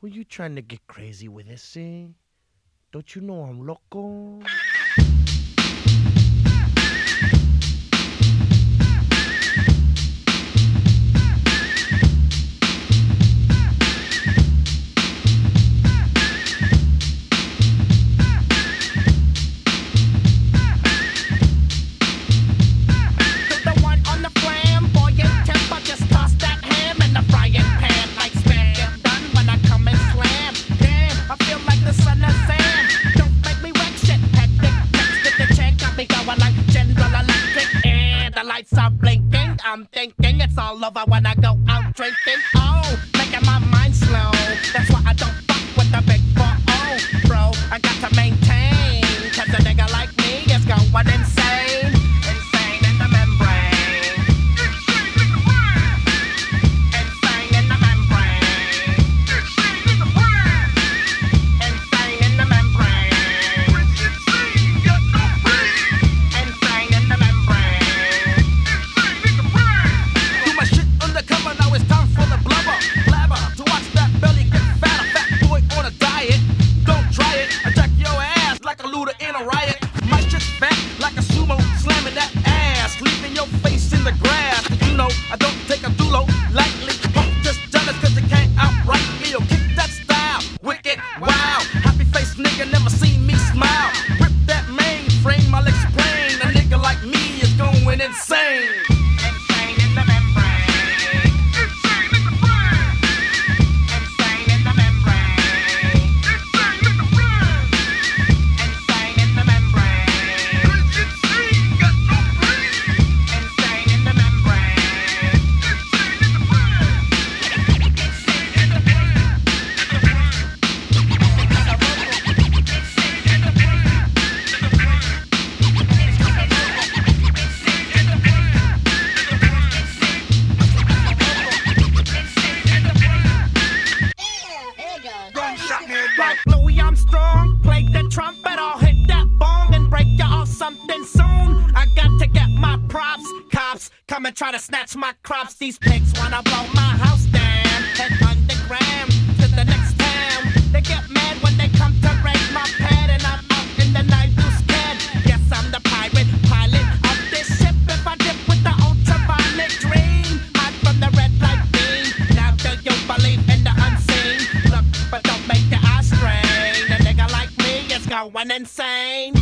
Who you trying to get crazy with this, eh? Don't you know I'm loco? I'm thinking it's all over when I go out drinking. Oh, making my mind slow. That's why I don't fuck with the big 4-0, bro. I got to maintain, cause a nigga like me is going insane. Insane in the membrane. Insane in the membrane. Insane in the membrane. Insane in the membrane. I don't take a dulo lightly. Just jealous cause you can't outright me or kick that style. Wicked, wow. Happy face nigga never seen me smile. Rip that mainframe, I'll explain. A nigga like me is going insane. Insane in the membrane. Insane in the brain. Insane in the membrane. Insane in the brain. Insane in the membrane. Insane, got no brain. Insane in the membrane. Like Louis Armstrong, play the trumpet, I'll hit that bong and break you off something soon. I got to get my props, cops come and try to snatch my crops. These pigs wanna blow my house down, head underground to the next town. They get mad when they come to raid my pad and I'm out in the night too scared. Yes, I'm the pirate pilot of this ship. If I dip with the ultraviolet dream, hide from the red light beam. Now do you believe in the unseen? Look, but don't make your eyes strain. A nigga like me is going insane.